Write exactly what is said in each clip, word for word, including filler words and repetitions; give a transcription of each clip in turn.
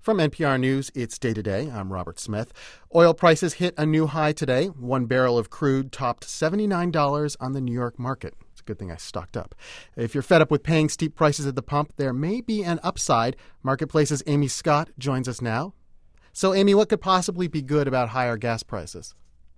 From N P R News, it's Day to Day. I'm Robert Smith. Oil prices hit a new high today. One barrel of crude topped seventy-nine dollars on the New York market. It's a good thing I stocked up. If you're fed up with paying steep prices at the pump, there may be an upside. Marketplace's Amy Scott joins us now. So, Amy, what could possibly be good about higher gas prices?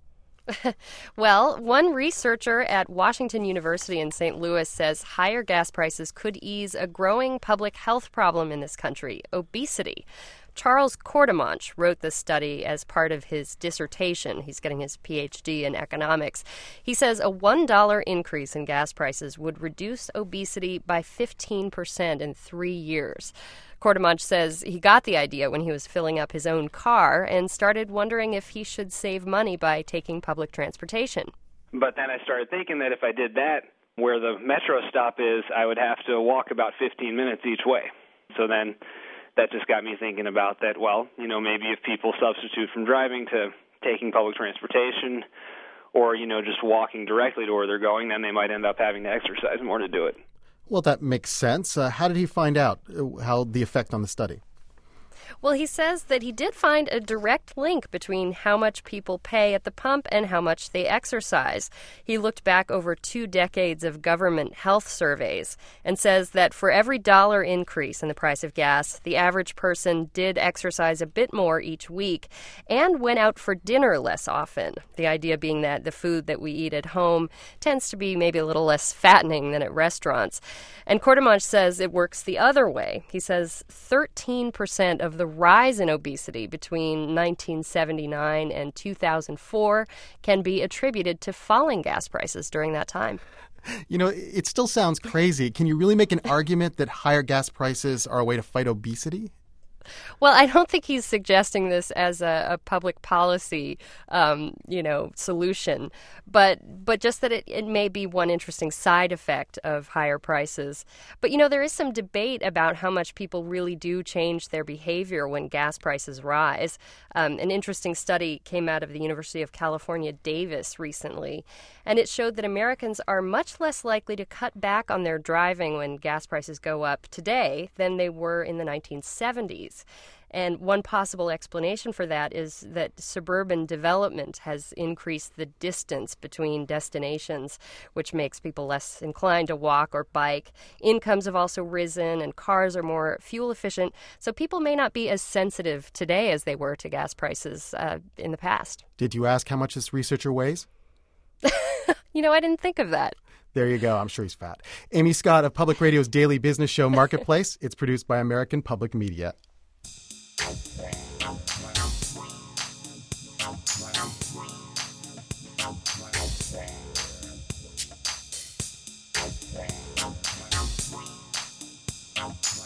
Well, one researcher at Washington University in Saint Louis says higher gas prices could ease a growing public health problem in this country, obesity. Charles Courtemanche wrote this study as part of his dissertation. He's getting his P H D in economics. He says a one dollar increase in gas prices would reduce obesity by fifteen percent in three years. Courtemanche says he got the idea when he was filling up his own car and started wondering if he should save money by taking public transportation. But then I started thinking that if I did that, where the metro stop is, I would have to walk about fifteen minutes each way. So then that just got me thinking about that, well, you know, maybe if people substitute from driving to taking public transportation or, you know, just walking directly to where they're going, then they might end up having to exercise more to do it. Well, that makes sense. Uh, how did he find out uh, how the effect on the study? Well, he says that he did find a direct link between how much people pay at the pump and how much they exercise. He looked back over two decades of government health surveys and says that for every dollar increase in the price of gas, the average person did exercise a bit more each week and went out for dinner less often. The idea being that the food that we eat at home tends to be maybe a little less fattening than at restaurants. And Courtemanche says it works the other way. He says thirteen percent of the rise in obesity between nineteen seventy-nine and two thousand four can be attributed to falling gas prices during that time. You know, it still sounds crazy. Can you really make an argument that higher gas prices are a way to fight obesity? Well, I don't think he's suggesting this as a, a public policy, um, you know, solution, but but just that it, it may be one interesting side effect of higher prices. But, you know, there is some debate about how much people really do change their behavior when gas prices rise. Um, an interesting study came out of the University of California, Davis recently, and it showed that Americans are much less likely to cut back on their driving when gas prices go up today than they were in the nineteen seventies. And one possible explanation for that is that suburban development has increased the distance between destinations, which makes people less inclined to walk or bike. Incomes have also risen and cars are more fuel efficient, so people may not be as sensitive today as they were to gas prices uh, in the past. Did you ask how much this researcher weighs? You know, I didn't think of that. There you go. I'm sure he's fat. Amy Scott of Public Radio's daily business show Marketplace. It's produced by American Public Media. Wow.